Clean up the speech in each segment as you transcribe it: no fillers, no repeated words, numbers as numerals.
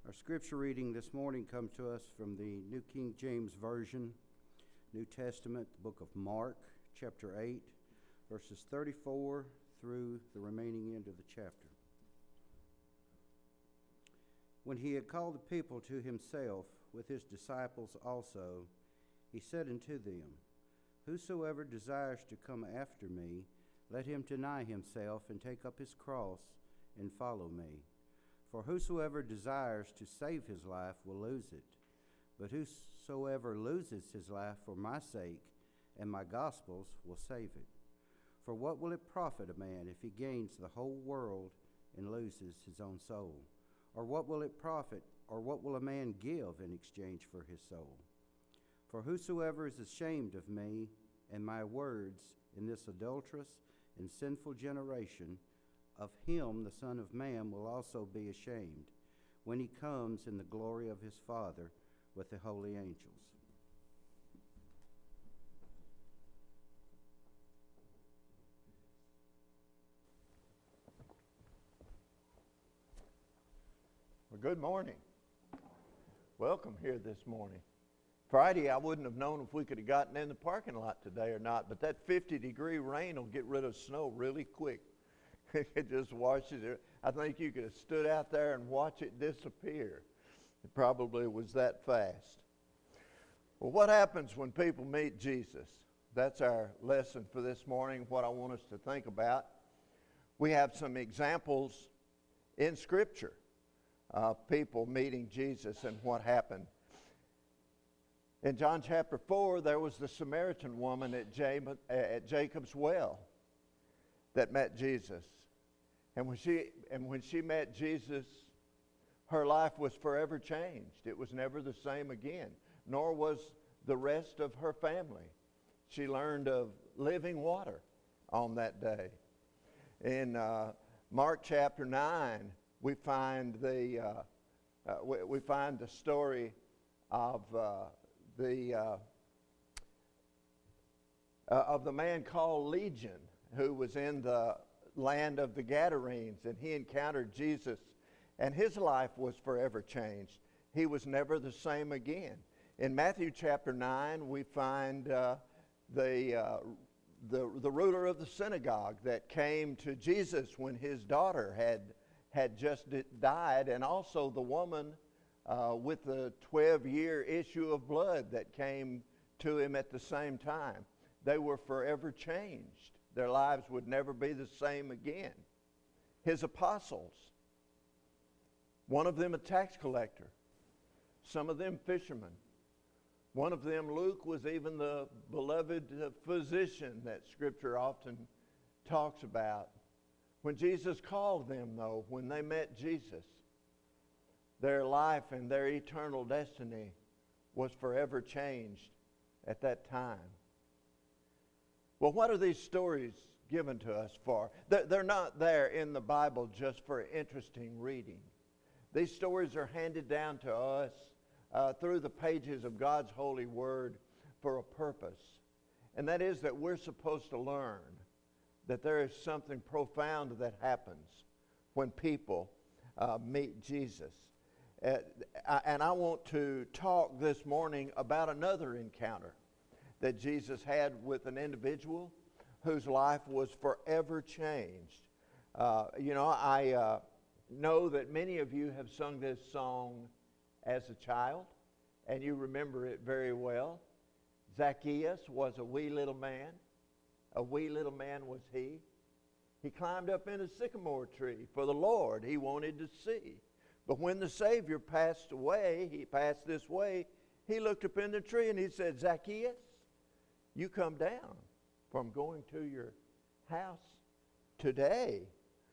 Our scripture reading this morning comes to us from the New King James Version, New Testament, the book of Mark, chapter 8, verses 34 through the remaining end of the chapter. When he had called the people to himself with his disciples also, he said unto them, Whosoever desires to come after me, let him deny himself and take up his cross and follow me. For whosoever desires to save his life will lose it, but whosoever loses his life for my sake and my gospel's will save it. For what will it profit a man if he gains the whole world and loses his own soul? Or what will it profit, or what will a man give in exchange for his soul? For whosoever is ashamed of me and my words in this adulterous and sinful generation, of him the Son of Man will also be ashamed, when he comes in the glory of his Father with the holy angels. Well, good morning. Welcome here this morning. Friday, I wouldn't have known if we could have gotten in the parking lot today or not, but that 50-degree rain will get rid of snow really quick. It just washes it. I think you could have stood out there and watch it disappear. It probably was that fast. Well, what happens when people meet Jesus? That's our lesson for this morning, what I want us to think about. We have some examples in Scripture of people meeting Jesus and what happened. In John chapter 4, there was the Samaritan woman at Jacob's well that met Jesus. And when she met Jesus, her life was forever changed. It was never the same again, nor was the rest of her family. She learned of living water on that day. In Mark chapter 9, we find the story of the man called Legion, who was in the land of the Gadarenes, and he encountered Jesus, and his life was forever changed. He was never the same again. In Matthew chapter 9, we find the ruler of the synagogue that came to Jesus when his daughter had just died, and also the woman with the 12-year issue of blood that came to him at the same time. They were forever changed. Their lives would never be the same again. His apostles, one of them a tax collector, some of them fishermen. One of them, Luke, was even the beloved physician that Scripture often talks about. When Jesus called them, though, when they met Jesus, their life and their eternal destiny was forever changed at that time. Well, what are these stories given to us for? They're not there in the Bible just for interesting reading. These stories are handed down to us through the pages of God's holy word for a purpose. And that is that we're supposed to learn that there is something profound that happens when people meet Jesus. And I want to talk this morning about another encounter that Jesus had with an individual whose life was forever changed. I know that many of you have sung this song as a child, and you remember it very well. Zacchaeus was a wee little man. A wee little man was he. He climbed up in a sycamore tree for the Lord he wanted to see. But when the Savior passed away, he passed this way, he looked up in the tree and he said, Zacchaeus, you come down, for I'm going to your house today.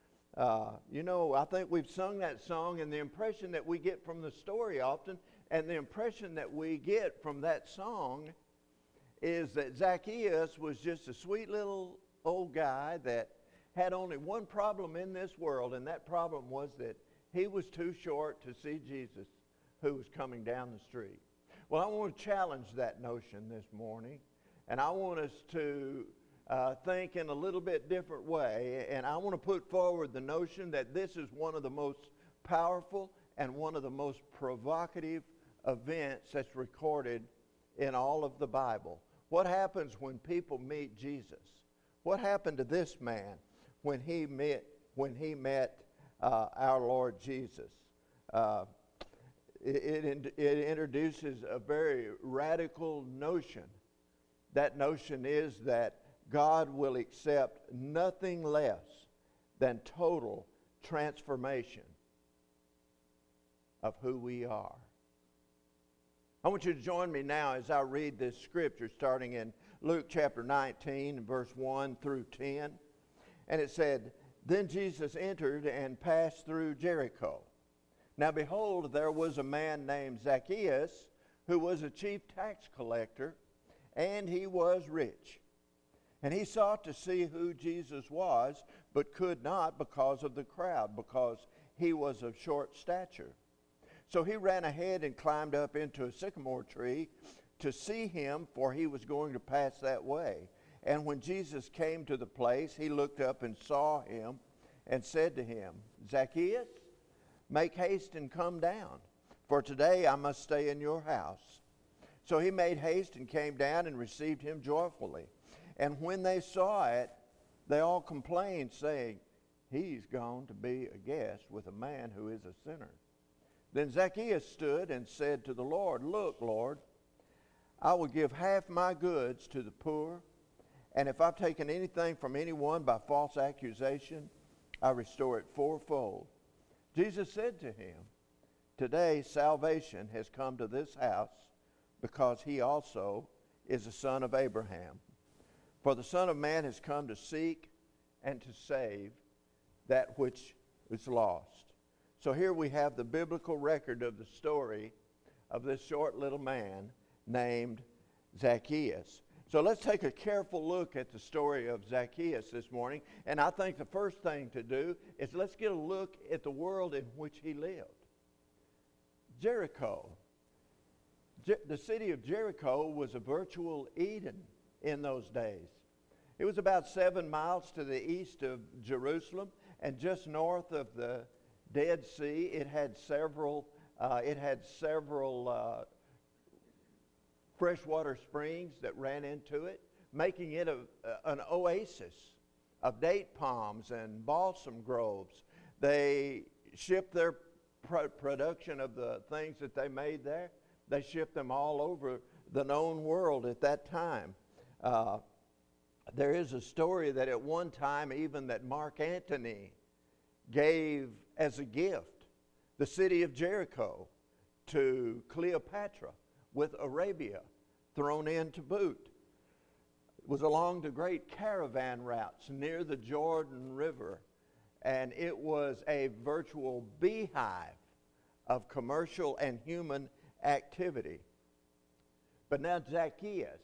I think we've sung that song, and the impression that we get from the story often, and the impression that we get from that song is that Zacchaeus was just a sweet little old guy that had only one problem in this world, and that problem was that he was too short to see Jesus who was coming down the street. Well, I want to challenge that notion this morning, and I want us to think in a little bit different way, and I want to put forward the notion that this is one of the most powerful and one of the most provocative events that's recorded in all of the Bible. What happens when people meet Jesus? What happened to this man when he met our Lord Jesus? It introduces a very radical notion. That notion is that God will accept nothing less than total transformation of who we are. I want you to join me now as I read this scripture starting in Luke chapter 19, verse 1 through 10. And it said, "Then Jesus entered and passed through Jericho. Now behold, there was a man named Zacchaeus, who was a chief tax collector, and he was rich. And he sought to see who Jesus was, but could not because of the crowd, because he was of short stature. So he ran ahead and climbed up into a sycamore tree to see him, for he was going to pass that way. And when Jesus came to the place, he looked up and saw him and said to him, 'Zacchaeus, make haste and come down, for today I must stay in your house.' So he made haste and came down and received him joyfully. And when they saw it, they all complained, saying, 'He's gone to be a guest with a man who is a sinner.' Then Zacchaeus stood and said to the Lord, 'Look, Lord, I will give half my goods to the poor, and if I've taken anything from anyone by false accusation, I restore it fourfold.' Jesus said to him, 'Today salvation has come to this house, because he also is a son of Abraham. For the Son of Man has come to seek and to save that which is lost.'" So here we have the biblical record of the story of this short little man named Zacchaeus. So let's take a careful look at the story of Zacchaeus this morning. And I think the first thing to do is let's get a look at the world in which he lived. Jericho. The city of Jericho was a virtual Eden in those days. It was about 7 miles to the east of Jerusalem and just north of the Dead Sea. It had several freshwater springs that ran into it, making it an oasis of date palms and balsam groves. They shipped their production of the things that they made there. They shipped them all over the known world at that time. There is a story that at one time even that Mark Antony gave as a gift the city of Jericho to Cleopatra, with Arabia thrown in to boot. It was along the great caravan routes near the Jordan River, and it was a virtual beehive of commercial and human activity. But now Zacchaeus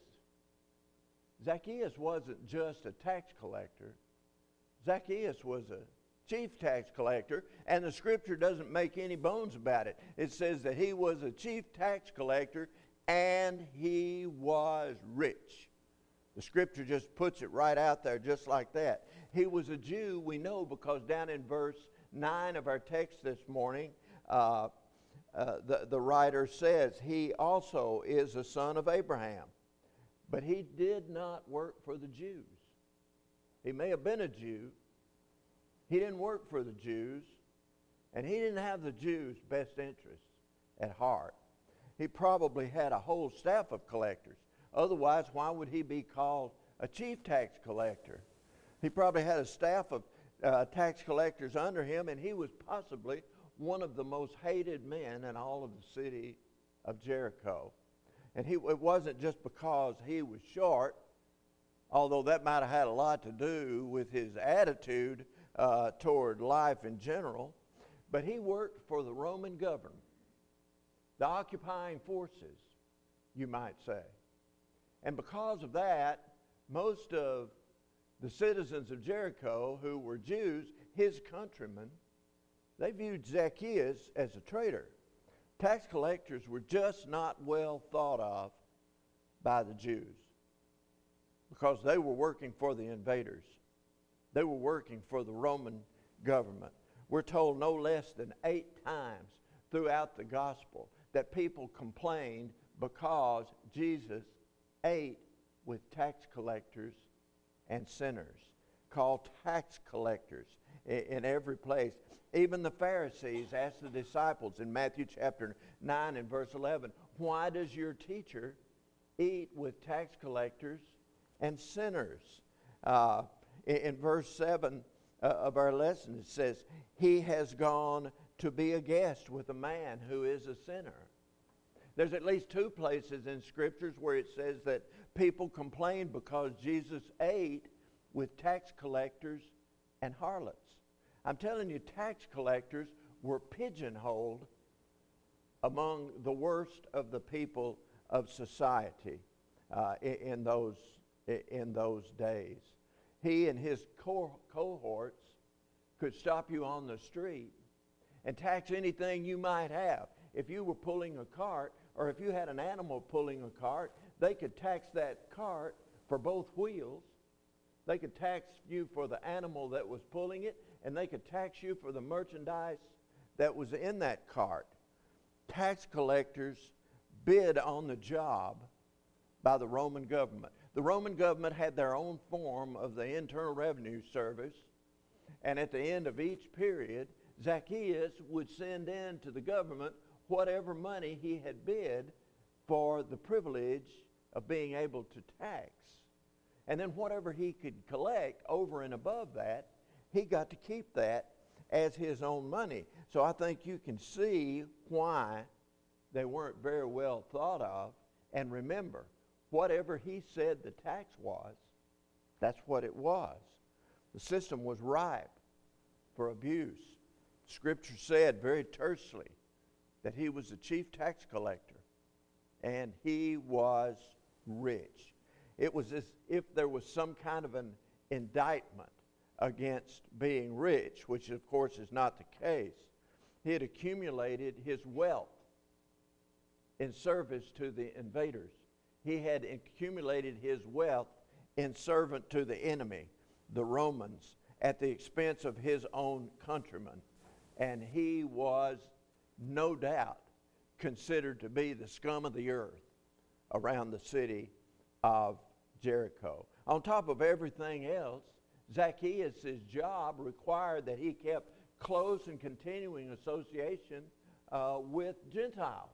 wasn't just a tax collector. Zacchaeus was a chief tax collector, and the scripture doesn't make any bones about it. It says that he was a chief tax collector and he was rich. The scripture just puts it right out there just like that. He was a Jew, we know, because down in verse 9 of our text this morning, the writer says he also is a son of Abraham. But he did not work for the Jews. He may have been a Jew. He didn't work for the Jews, and he didn't have the Jews' best interests at heart. He probably had a whole staff of collectors. Otherwise, why would he be called a chief tax collector? He probably had a staff of tax collectors under him, and he was possibly one of the most hated men in all of the city of Jericho. And it wasn't just because he was short, although that might have had a lot to do with his attitude toward life in general, but he worked for the Roman government, the occupying forces, you might say. And because of that, most of the citizens of Jericho who were Jews, his countrymen, they viewed Zacchaeus as a traitor. Tax collectors were just not well thought of by the Jews because they were working for the invaders. They were working for the Roman government. We're told no less than 8 times throughout the gospel that people complained because Jesus ate with tax collectors and sinners, called tax collectors in every place. Even the Pharisees asked the disciples in Matthew chapter 9 and verse 11, why does your teacher eat with tax collectors and sinners? In verse 7 of our lesson, it says, he has gone to be a guest with a man who is a sinner. There's at least two places in Scriptures where it says that people complained because Jesus ate with tax collectors and harlots. I'm telling you, tax collectors were pigeonholed among the worst of the people of society in those days. He and his cohorts could stop you on the street and tax anything you might have. If you were pulling a cart, or if you had an animal pulling a cart, they could tax that cart for both wheels. They could tax you for the animal that was pulling it, and they could tax you for the merchandise that was in that cart. Tax collectors bid on the job by the Roman government. The Roman government had their own form of the Internal Revenue Service, and at the end of each period, Zacchaeus would send in to the government whatever money he had bid for the privilege of being able to tax. And then whatever he could collect over and above that, he got to keep that as his own money. So I think you can see why they weren't very well thought of. And remember, whatever he said the tax was, that's what it was. The system was ripe for abuse. Scripture said very tersely that he was the chief tax collector, and he was rich. It was as if there was some kind of an indictment against being rich, which of course is not the case. He had accumulated his wealth in service to the invaders. He had accumulated his wealth in servant to the enemy, the Romans, at the expense of his own countrymen. And he was, no doubt, considered to be the scum of the earth around the city of Jericho. On top of everything else, Zacchaeus' job required that he kept close and continuing association with Gentiles.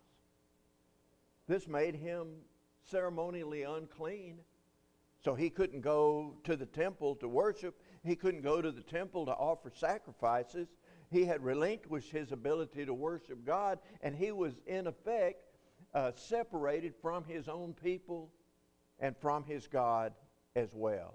This made him ceremonially unclean, so he couldn't go to the temple to worship. He couldn't go to the temple to offer sacrifices. He had relinquished his ability to worship God, and he was in effect separated from his own people and from his God as well.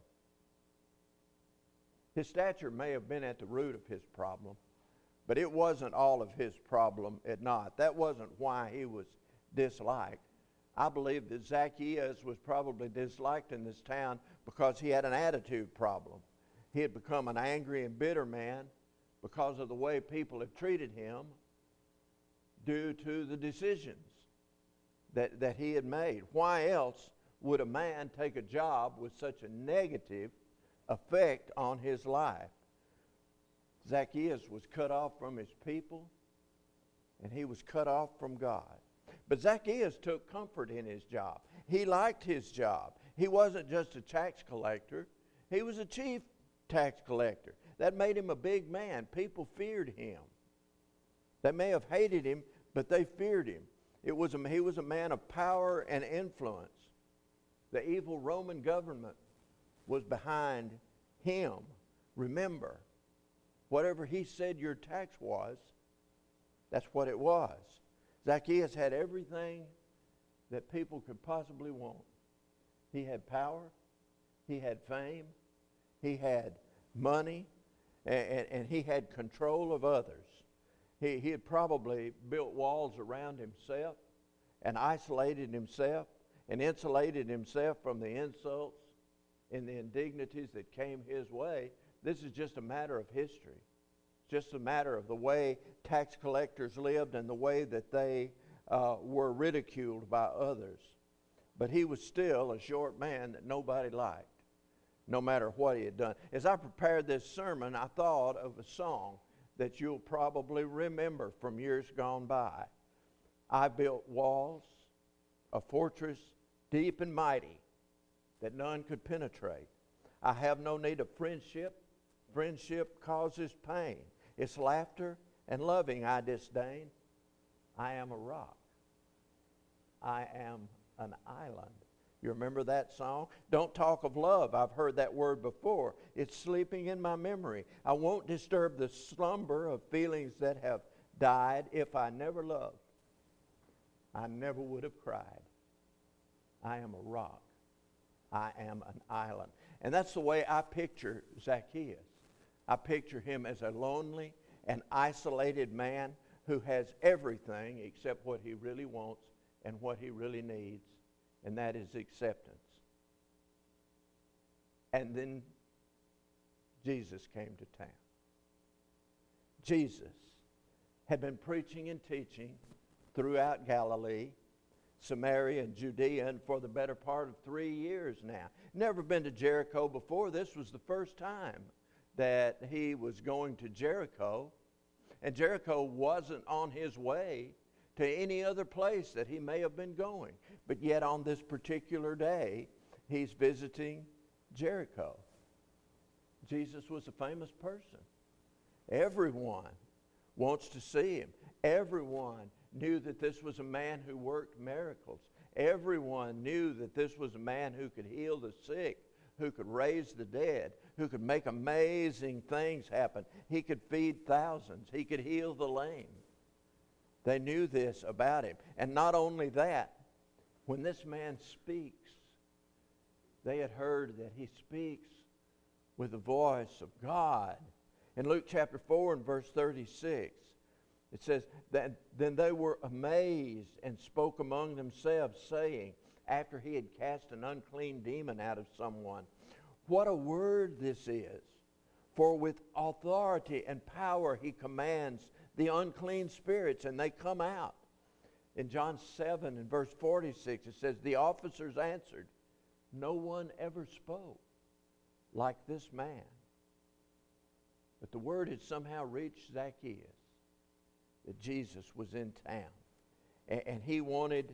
His stature may have been at the root of his problem, but it wasn't all of his problem at not. That wasn't why he was disliked. I believe that Zacchaeus was probably disliked in this town because he had an attitude problem. He had become an angry and bitter man because of the way people had treated him due to the decisions that he had made. Why else would a man take a job with such a negative effect on his life? Zacchaeus was cut off from his people, and he was cut off from God. But Zacchaeus took comfort in his job. He liked his job. He wasn't just a tax collector. He was a chief tax collector. That made him a big man. People feared him. They may have hated him, but they feared him. He was a man of power and influence. The evil Roman government was behind him. Remember, whatever he said your tax was, that's what it was. Zacchaeus had everything that people could possibly want. He had power, he had fame, he had money, and he had control of others. He had probably built walls around himself and isolated himself and insulated himself from the insults and the indignities that came his way. This is just a matter of history. Just a matter of the way tax collectors lived and the way that they were ridiculed by others. But he was still a short man that nobody liked, no matter what he had done. As I prepared this sermon, I thought of a song that you'll probably remember from years gone by. I built walls, a fortress deep and mighty that none could penetrate. I have no need of friendship. Friendship causes pain. It's laughter and loving I disdain. I am a rock. I am an island. You remember that song? Don't talk of love. I've heard that word before. It's sleeping in my memory. I won't disturb the slumber of feelings that have died. If I never loved, I never would have cried. I am a rock. I am an island. And that's the way I picture Zacchaeus. I picture him as a lonely and isolated man who has everything except what he really wants and what he really needs, and that is acceptance. And then Jesus came to town. Jesus had been preaching and teaching throughout Galilee, Samaria, and Judea, and for the better part of 3 years now. Never been to Jericho before. This was the first time that he was going to Jericho. And Jericho wasn't on his way to any other place that he may have been going. But yet on this particular day, he's visiting Jericho. Jesus was a famous person. Everyone wants to see him. Everyone knew that this was a man who worked miracles. Everyone knew that this was a man who could heal the sick, who could raise the dead, who could make amazing things happen. He could feed thousands. He could heal the lame. They knew this about him. And not only that, when this man speaks, they had heard that he speaks with the voice of God. In Luke chapter 4 and verse 36, it says, that then they were amazed and spoke among themselves, saying, after he had cast an unclean demon out of someone, what a word this is! For with authority and power he commands the unclean spirits, and they come out. In John 7 and verse 46, it says, the officers answered, no one ever spoke like this man. But the word had somehow reached Zacchaeus that Jesus was in town. And he wanted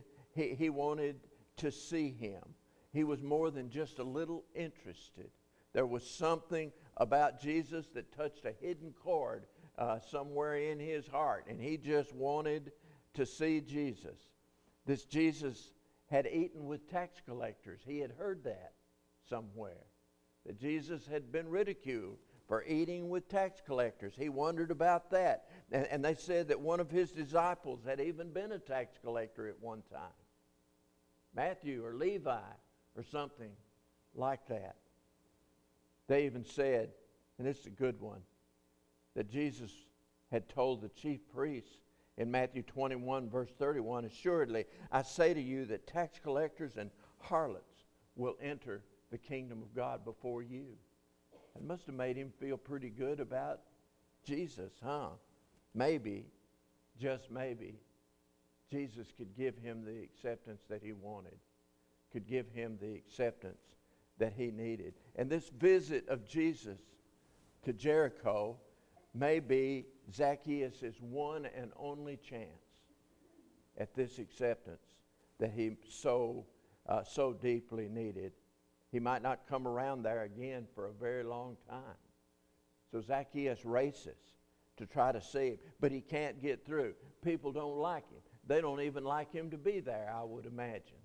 to see him. He was more than just a little interested. There was something about Jesus that touched a hidden chord somewhere in his heart, and he just wanted to see Jesus. This Jesus had eaten with tax collectors. He had heard that somewhere, that Jesus had been ridiculed for eating with tax collectors. He wondered about that. And they said that one of his disciples had even been a tax collector at one time. Matthew or Levi or something like that. They even said, and this is a good one, that Jesus had told the chief priests in Matthew 21 verse 31, assuredly, I say to you that tax collectors and harlots will enter the kingdom of God before you. It must have made him feel pretty good about Jesus, huh? Maybe, just maybe, Jesus could give him the acceptance that he wanted, could give him the acceptance that he needed. And this visit of Jesus to Jericho may be Zacchaeus' one and only chance at this acceptance that he so deeply needed. He might not come around there again for a very long time. So Zacchaeus races to try to see him, but he can't get through. People don't like him. They don't even like him to be there, I would imagine.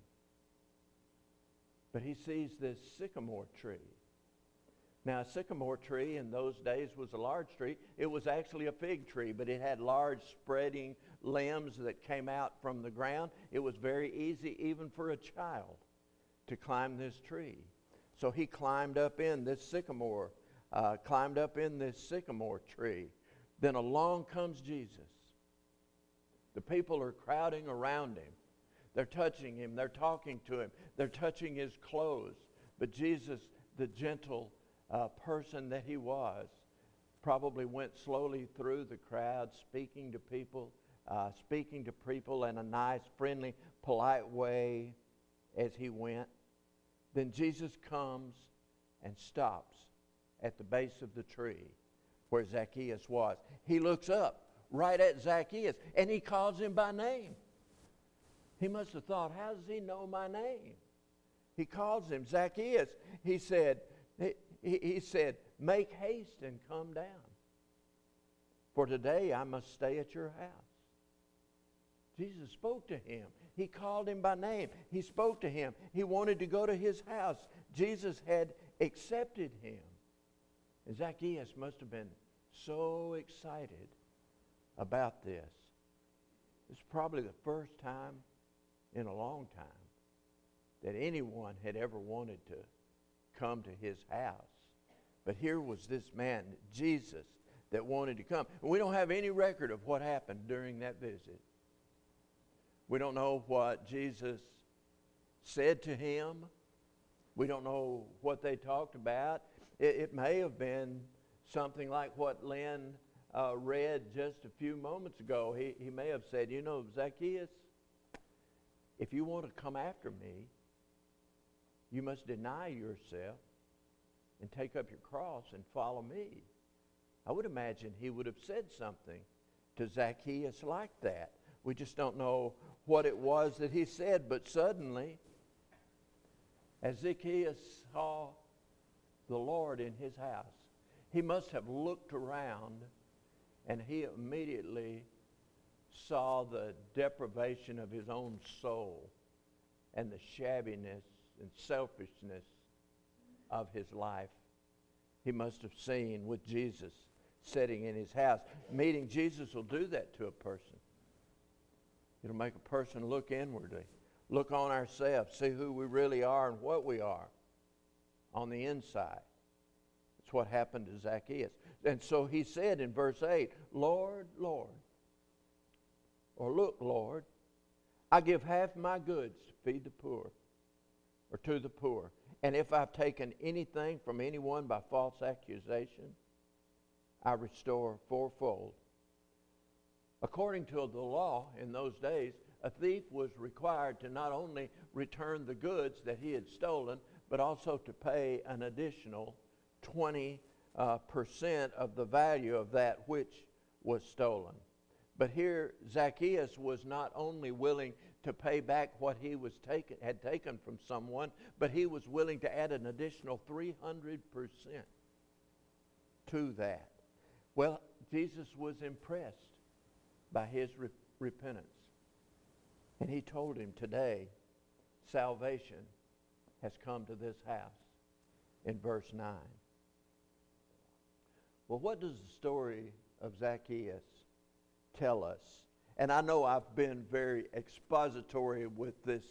But he sees this sycamore tree. Now, a sycamore tree in those days was a large tree. It was actually a fig tree, but it had large spreading limbs that came out from the ground. It was very easy even for a child to climb this tree. So he climbed up in this sycamore tree. Then along comes Jesus. The people are crowding around him. They're touching him. They're talking to him. They're touching his clothes. But Jesus, the gentle person that he was, probably went slowly through the crowd, speaking to people in a nice, friendly, polite way as he went. Then Jesus comes and stops at the base of the tree. where Zacchaeus was. He looks up right at Zacchaeus, and he calls him by name. He must have thought, how does he know my name? He calls him Zacchaeus. He said, make haste and come down, for today I must stay at your house. Jesus spoke to him. He called him by name. He spoke to him. He wanted to go to his house. Jesus had accepted him. And Zacchaeus must have been so excited about this. It's probably the first time in a long time that anyone had ever wanted to come to his house. But here was this man, Jesus, that wanted to come. And we don't have any record of what happened during that visit. We don't know what Jesus said to him. We don't know what they talked about. It may have been something like what Lynn read just a few moments ago. He may have said, you know, Zacchaeus, if you want to come after me, you must deny yourself and take up your cross and follow me. I would imagine he would have said something to Zacchaeus like that. We just don't know what it was that he said, but suddenly, as Zacchaeus saw the Lord in his house, he must have looked around, and he immediately saw the deprivation of his own soul and the shabbiness and selfishness of his life. He must have seen with Jesus sitting in his house. Meeting Jesus will do that to a person. It'll make a person look inwardly, look on ourselves, see who we really are and what we are on the inside. That's what happened to Zacchaeus. And so he said in verse 8, Lord, Lord, or look, Lord, I give half my goods to feed the poor, or to the poor. And if I've taken anything from anyone by false accusation, I restore fourfold. According to the law in those days, a thief was required to not only return the goods that he had stolen, but also to pay an additional 20% of the value of that which was stolen. But here, Zacchaeus was not only willing to pay back what he had taken from someone, but he was willing to add an additional 300% to that. Well, Jesus was impressed by his repentance. And he told him, today, salvation has come to this house, in verse 9. Well, what does the story of Zacchaeus tell us? And I know I've been very expository with this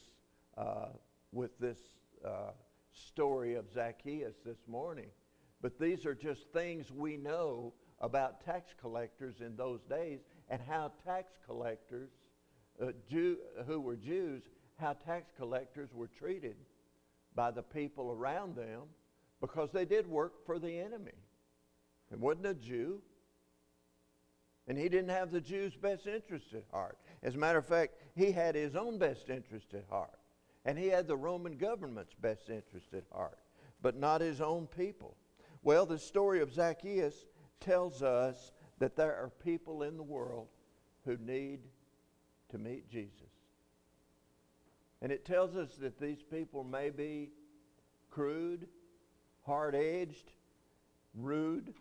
story of Zacchaeus this morning, but these are just things we know about tax collectors in those days, and how tax collectors, who were Jews, how tax collectors were treated by the people around them, because they did work for the enemy. It wasn't a Jew, and he didn't have the Jews' best interest at heart. As a matter of fact, he had his own best interest at heart, and he had the Roman government's best interest at heart, but not his own people. Well, the story of Zacchaeus tells us that there are people in the world who need to meet Jesus. And it tells us that these people may be crude, hard-edged, rude,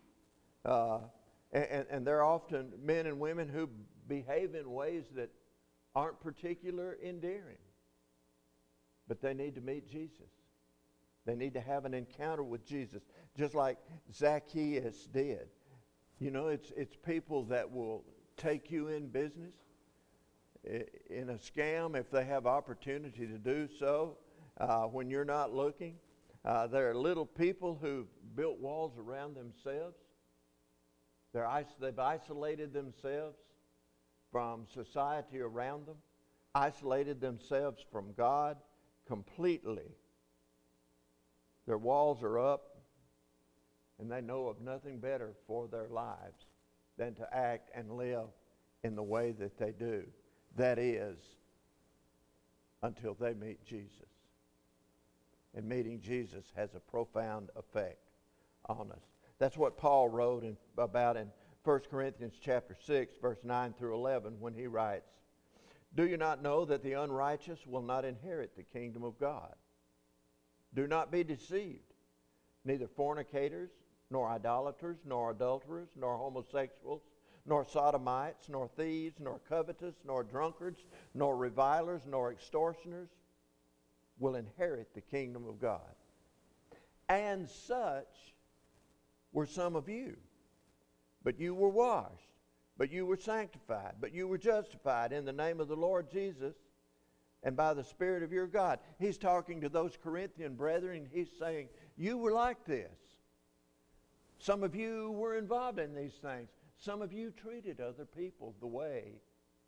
and they're often men and women who behave in ways that aren't particularly endearing. But they need to meet Jesus. They need to have an encounter with Jesus, just like Zacchaeus did. You know, it's people that will take you in business, in a scam if they have opportunity to do so when you're not looking. There are little people who've built walls around themselves. They've isolated themselves from society around them, isolated themselves from God completely. Their walls are up, and they know of nothing better for their lives than to act and live in the way that they do. That is, until they meet Jesus. And meeting Jesus has a profound effect on us. That's what Paul wrote about in 1 Corinthians chapter 6, verse 9 through 11, when he writes, "Do you not know that the unrighteous will not inherit the kingdom of God? Do not be deceived. Neither fornicators, nor idolaters, nor adulterers, nor homosexuals, nor sodomites, nor thieves, nor covetous, nor drunkards, nor revilers, nor extortioners will inherit the kingdom of God. And such were some of you. But you were washed, but you were sanctified, but you were justified in the name of the Lord Jesus and by the Spirit of your God." He's talking to those Corinthian brethren. He's saying, you were like this. Some of you were involved in these things. Some of you treated other people the way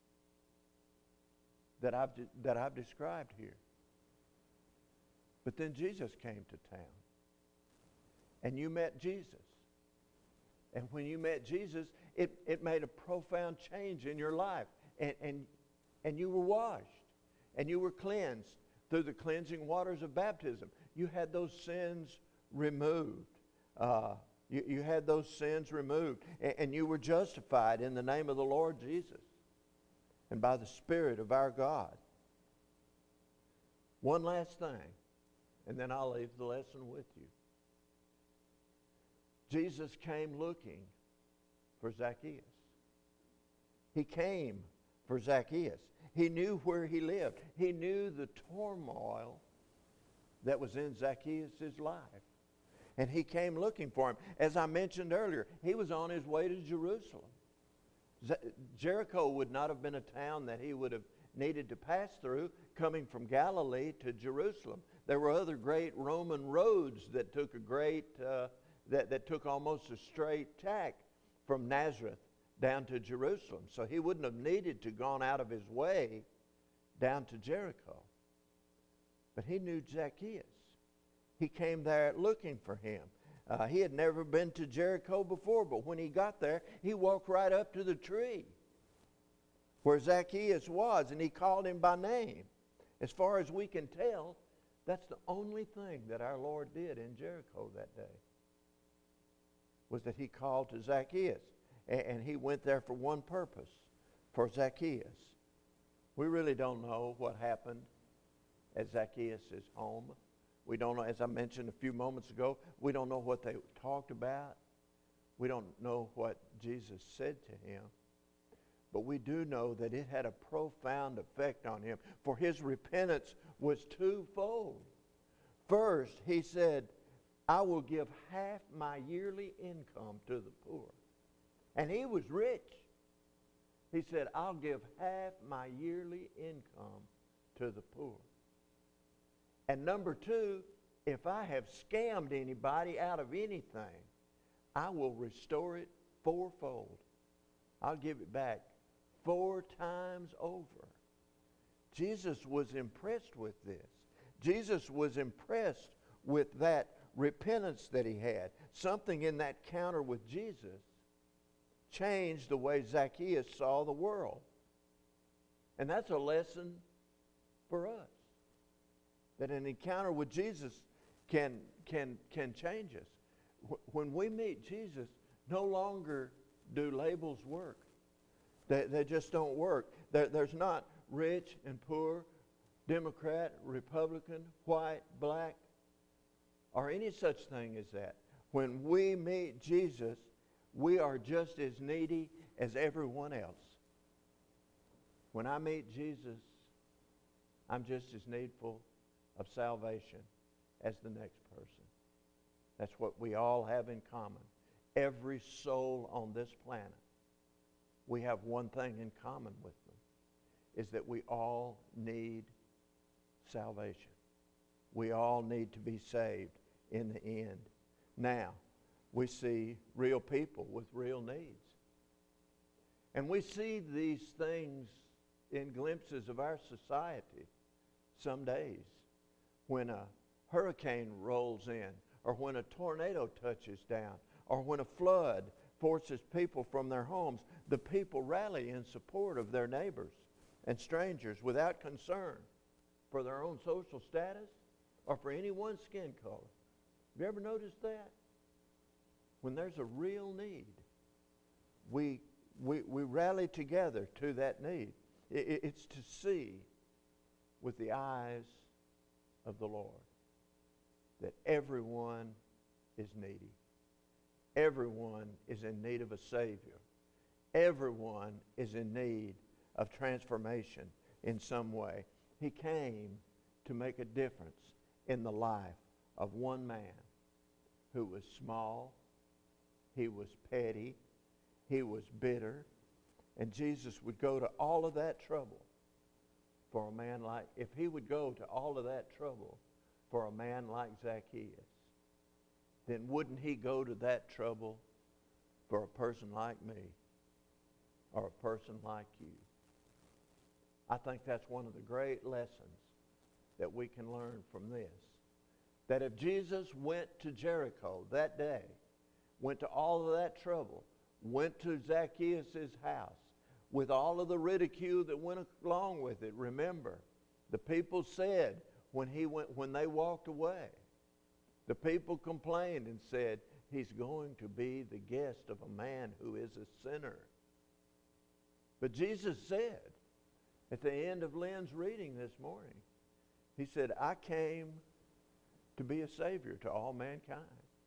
that I've described here. But then Jesus came to town, and you met Jesus. And when you met Jesus, it made a profound change in your life. And you were washed, and you were cleansed through the cleansing waters of baptism. You had those sins removed. You had those sins removed, and you were justified in the name of the Lord Jesus and by the Spirit of our God. One last thing, and then I'll leave the lesson with you. Jesus came looking for Zacchaeus. He came for Zacchaeus. He knew where he lived. He knew the turmoil that was in Zacchaeus' life. And he came looking for him. As I mentioned earlier, he was on his way to Jerusalem. Jericho would not have been a town that he would have needed to pass through coming from Galilee to Jerusalem. There were other great Roman roads that took that took almost a straight tack from Nazareth down to Jerusalem. So he wouldn't have needed to gone out of his way down to Jericho. But he knew Zacchaeus. He came there looking for him. He had never been to Jericho before, but when he got there, he walked right up to the tree where Zacchaeus was, and he called him by name. As far as we can tell, that's the only thing that our Lord did in Jericho that day, was that he called to Zacchaeus. And he went there for one purpose, for Zacchaeus. We really don't know what happened at Zacchaeus' home. We don't know, as I mentioned a few moments ago, we don't know what they talked about. We don't know what Jesus said to him. But we do know that it had a profound effect on him, for his repentance was twofold. First, he said, "I will give half my yearly income to the poor." And he was rich. He said, "I'll give half my yearly income to the poor." And number two, if I have scammed anybody out of anything, I will restore it fourfold. I'll give it back 4 times over. Jesus was impressed with this. Jesus was impressed with that repentance that he had. Something in that encounter with Jesus changed the way Zacchaeus saw the world. And that's a lesson for us, that an encounter with Jesus can change us. When we meet Jesus, no longer do labels work. They just don't work. There's not rich and poor, Democrat, Republican, white, black, or any such thing as that. When we meet Jesus, we are just as needy as everyone else. When I meet Jesus, I'm just as needful of salvation as the next person. That's what we all have in common. Every soul on this planet, we have one thing in common with them, is that we all need salvation. We all need to be saved in the end. Now, we see real people with real needs. And we see these things in glimpses of our society some days. When a hurricane rolls in, or when a tornado touches down, or when a flood forces people from their homes, the people rally in support of their neighbors and strangers without concern for their own social status or for anyone's skin color. Have you ever noticed that? when there's a real need, we rally together to that need. It's to see with the eyes of the Lord that everyone is needy. Everyone is in need of a Savior. Everyone is in need of transformation in some way. He came to make a difference in the life of one man who was small, he was petty, he was bitter, and Jesus would go to all of that trouble for a man like, if he would go to all of that trouble for a man like Zacchaeus, then wouldn't he go to that trouble for a person like me or a person like you? I think that's one of the great lessons that we can learn from this. That if Jesus went to Jericho that day, went to all of that trouble, went to Zacchaeus' house, with all of the ridicule that went along with it, remember, the people said when they walked away, the people complained and said, he's going to be the guest of a man who is a sinner. But Jesus said, at the end of Lynn's reading this morning, he said, I came to be a Savior to all mankind.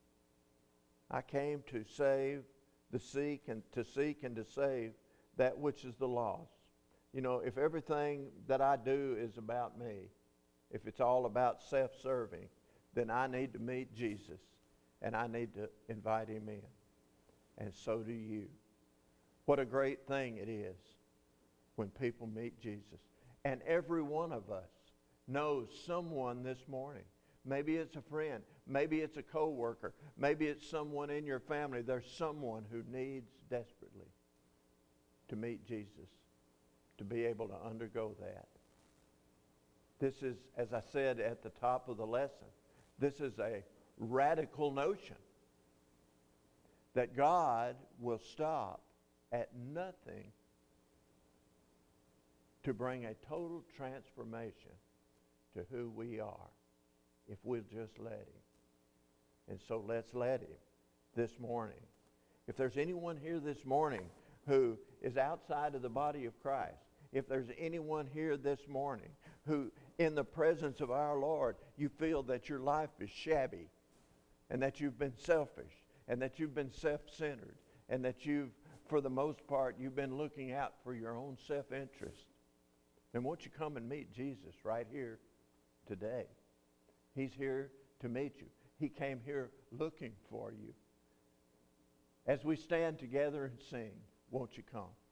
I came to seek and to save that which is the lost. You know, if everything that I do is about me, if it's all about self-serving, then I need to meet Jesus and I need to invite him in. And so do you. What a great thing it is when people meet Jesus. And every one of us knows someone this morning. Maybe it's a friend. Maybe it's a coworker. Maybe it's someone in your family. There's someone who needs desperately to meet Jesus, to be able to undergo that. This is, as I said at the top of the lesson, this is a radical notion that God will stop at nothing to bring a total transformation to who we are if we'll just let him. And so let's let him this morning. If there's anyone here this morning who is outside of the body of Christ, if there's anyone here this morning who in the presence of our Lord you feel that your life is shabby and that you've been selfish and that you've been self-centered and that you've, for the most part, you've been looking out for your own self-interest, then won't you come and meet Jesus right here today? He's here to meet you. He came here looking for you. As we stand together and sing, won't you come?